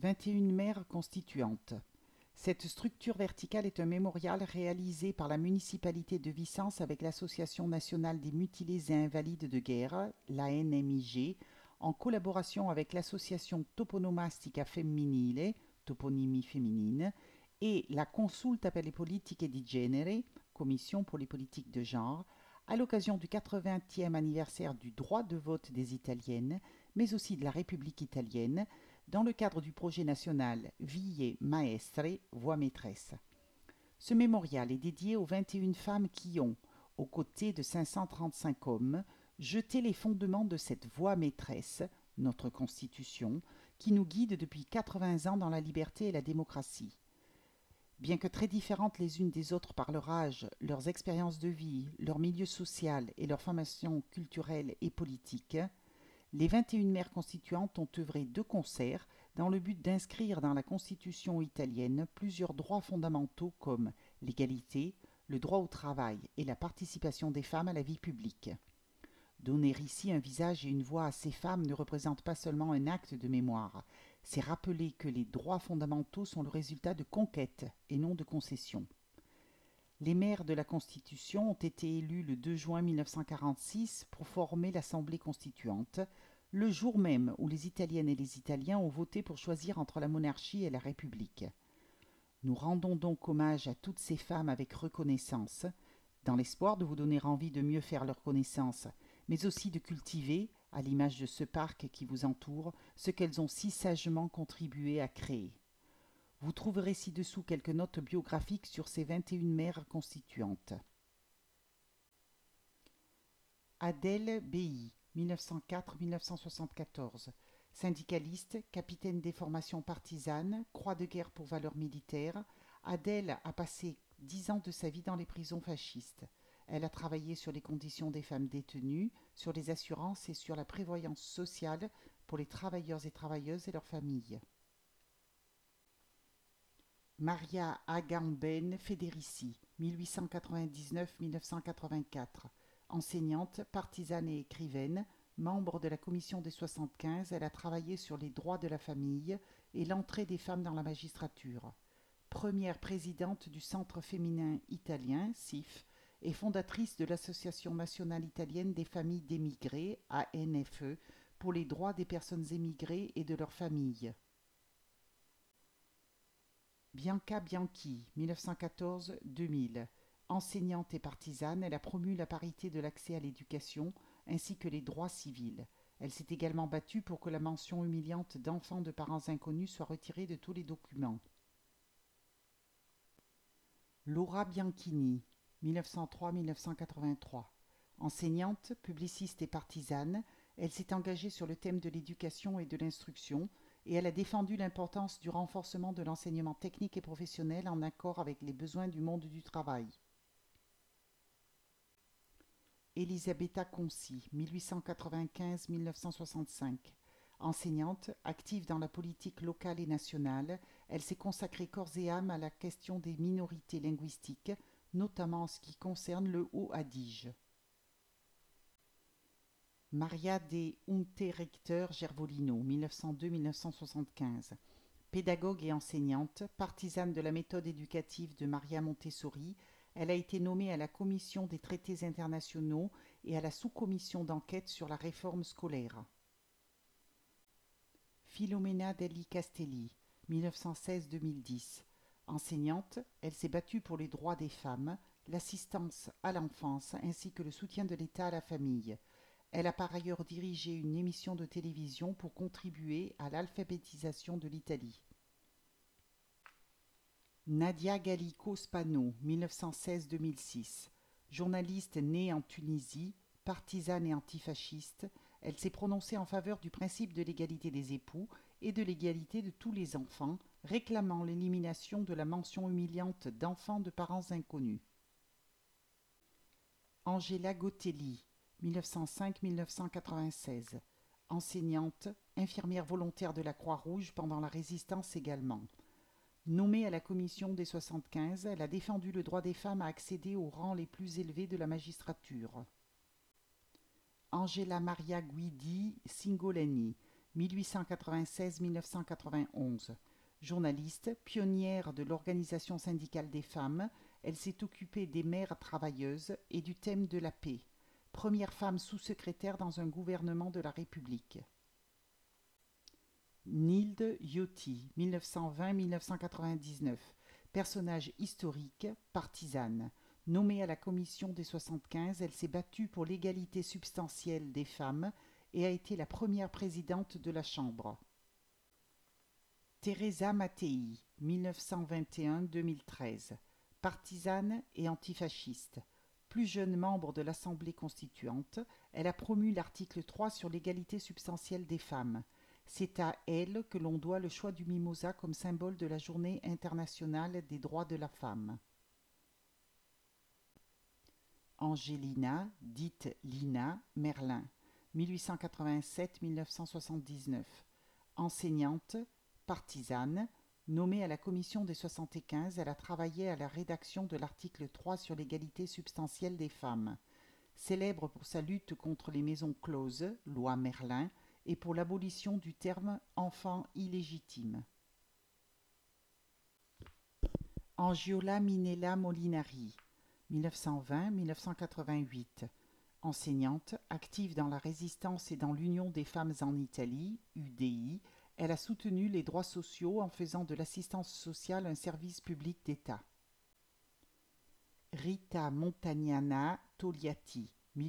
21 maires constituantes. Cette structure verticale est un mémorial réalisé par la municipalité de Vicence avec l'Association nationale des mutilés et invalides de guerre, l'ANMIG, en collaboration avec l'Association Toponomastica Femminile, toponymie féminine, et la Consulta per le politiche di genere, Commission pour les politiques de genre, à l'occasion du 80e anniversaire du droit de vote des Italiennes, mais aussi de la République italienne, dans le cadre du projet national Vie Maestre, Voix maîtresse. Ce mémorial est dédié aux 21 femmes qui ont, aux côtés de 535 hommes, jeté les fondements de cette voie maîtresse, notre Constitution, qui nous guide depuis 80 ans dans la liberté et la démocratie. Bien que très différentes les unes des autres par leur âge, leurs expériences de vie, leur milieu social et leur formation culturelle et politique, les 21 maires constituantes ont œuvré de concert dans le but d'inscrire dans la Constitution italienne plusieurs droits fondamentaux comme l'égalité, le droit au travail et la participation des femmes à la vie publique. Donner ici un visage et une voix à ces femmes ne représente pas seulement un acte de mémoire, c'est rappeler que les droits fondamentaux sont le résultat de conquêtes et non de concessions. Les maires de la Constitution ont été élus le 2 juin 1946 pour former l'Assemblée constituante, le jour même où les Italiennes et les Italiens ont voté pour choisir entre la monarchie et la République. Nous rendons donc hommage à toutes ces femmes avec reconnaissance, dans l'espoir de vous donner envie de mieux faire leur connaissance, mais aussi de cultiver, à l'image de ce parc qui vous entoure, ce qu'elles ont si sagement contribué à créer. Vous trouverez ci-dessous quelques notes biographiques sur ces 21 mères constituantes. Adèle Béhy, 1904-1974, syndicaliste, capitaine des formations partisanes, croix de guerre pour valeurs militaires, Adèle a passé 10 ans de sa vie dans les prisons fascistes. Elle a travaillé sur les conditions des femmes détenues, sur les assurances et sur la prévoyance sociale pour les travailleurs et travailleuses et leurs familles. Maria Agamben Federici, 1899-1984, enseignante, partisane et écrivaine, membre de la commission des 75, elle a travaillé sur les droits de la famille et l'entrée des femmes dans la magistrature. Première présidente du Centre féminin italien, CIF, et fondatrice de l'Association nationale italienne des familles d'émigrés, ANFE, pour les droits des personnes émigrées et de leurs familles. Bianca Bianchi, 1914-2000, enseignante et partisane, elle a promu la parité de l'accès à l'éducation ainsi que les droits civils. Elle s'est également battue pour que la mention humiliante d'enfants de parents inconnus soit retirée de tous les documents. Laura Bianchini, 1903-1983, enseignante, publiciste et partisane, elle s'est engagée sur le thème de l'éducation et de l'instruction et elle a défendu l'importance du renforcement de l'enseignement technique et professionnel en accord avec les besoins du monde du travail. Elisabetta Conci, 1895-1965, enseignante, active dans la politique locale et nationale, elle s'est consacrée corps et âme à la question des minorités linguistiques, notamment en ce qui concerne le Haut-Adige. Maria de Unterrichter Gervolino, 1902-1975, pédagogue et enseignante, partisane de la méthode éducative de Maria Montessori, elle a été nommée à la Commission des traités internationaux et à la sous-commission d'enquête sur la réforme scolaire. Filomena Deli Castelli, 1916-2010, enseignante, elle s'est battue pour les droits des femmes, l'assistance à l'enfance ainsi que le soutien de l'État à la famille. Elle a par ailleurs dirigé une émission de télévision pour contribuer à l'alphabétisation de l'Italie. Nadia Gallico Spano, 1916-2006, journaliste née en Tunisie, partisane et antifasciste, elle s'est prononcée en faveur du principe de l'égalité des époux et de l'égalité de tous les enfants, réclamant l'élimination de la mention humiliante d'enfants de parents inconnus. Angela Gotelli, 1905-1996, enseignante, infirmière volontaire de la Croix-Rouge pendant la Résistance également. Nommée à la commission des 75, elle a défendu le droit des femmes à accéder aux rangs les plus élevés de la magistrature. Angela Maria Guidi Singolani, 1896-1991. Journaliste, pionnière de l'organisation syndicale des femmes, elle s'est occupée des mères travailleuses et du thème de la paix. Première femme sous-secrétaire dans un gouvernement de la République. Nilde Yoti, 1920-1999. Personnage historique, partisane. Nommée à la commission des 75, elle s'est battue pour l'égalité substantielle des femmes et a été la première présidente de la Chambre. Teresa Mattei, 1921-2013. Partisane et antifasciste. Plus jeune membre de l'Assemblée constituante, elle a promu l'article 3 sur l'égalité substantielle des femmes. C'est à elle que l'on doit le choix du mimosa comme symbole de la Journée internationale des droits de la femme. Angelina, dite Lina Merlin, 1887-1979. Enseignante, partisane, nommée à la commission des 75, elle a travaillé à la rédaction de l'article 3 sur l'égalité substantielle des femmes. Célèbre pour sa lutte contre les maisons closes, loi Merlin, et pour l'abolition du terme enfant illégitime. Angiola Minella Molinari, 1920-1988. Enseignante, active dans la résistance et dans l'Union des femmes en Italie, UDI, elle a soutenu les droits sociaux en faisant de l'assistance sociale un service public d'État. Rita Montagnana Togliatti,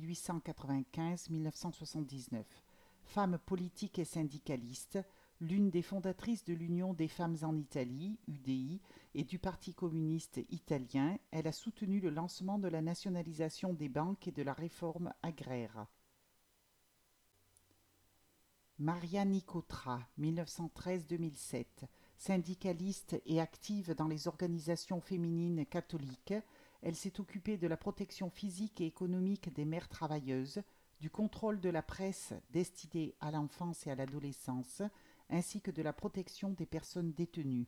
1895-1979. Femme politique et syndicaliste, l'une des fondatrices de l'Union des femmes en Italie, UDI, et du Parti communiste italien, elle a soutenu le lancement de la nationalisation des banques et de la réforme agraire. Maria Nicotra, 1913-2007, syndicaliste et active dans les organisations féminines catholiques, elle s'est occupée de la protection physique et économique des mères travailleuses, du contrôle de la presse destinée à l'enfance et à l'adolescence, ainsi que de la protection des personnes détenues.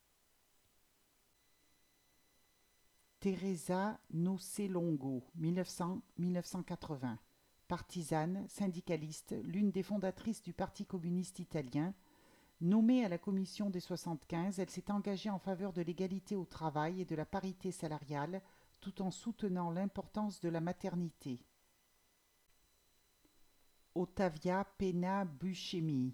Teresa Nocelongo, 1900-1980. Partisane, syndicaliste, l'une des fondatrices du Parti communiste italien. Nommée à la commission des 75, elle s'est engagée en faveur de l'égalité au travail et de la parité salariale, tout en soutenant l'importance de la maternité. Ottavia Pena Buscemi,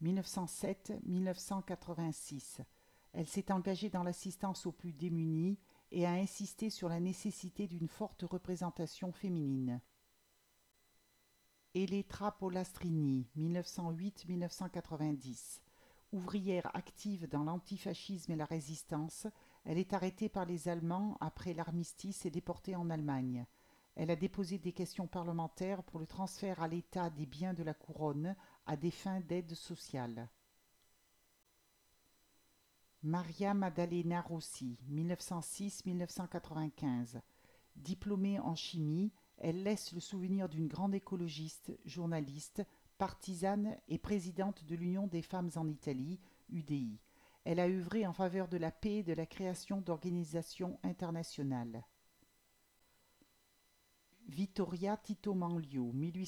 1907-1986. Elle s'est engagée dans l'assistance aux plus démunis et a insisté sur la nécessité d'une forte représentation féminine. Elettra Polastrini, 1908-1990. Ouvrière active dans l'antifascisme et la résistance, elle est arrêtée par les Allemands après l'armistice et déportée en Allemagne. Elle a déposé des questions parlementaires pour le transfert à l'État des biens de la couronne à des fins d'aide sociale. Maria Maddalena Rossi, 1906-1995. Diplômée en chimie, elle laisse le souvenir d'une grande écologiste, journaliste, partisane et présidente de l'Union des femmes en Italie, UDI. Elle a œuvré en faveur de la paix et de la création d'organisations internationales. Vittoria Tito Manlio,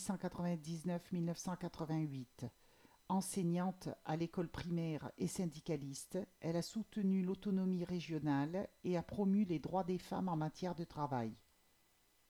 1899-1988. Enseignante à l'école primaire et syndicaliste, elle a soutenu l'autonomie régionale et a promu les droits des femmes en matière de travail.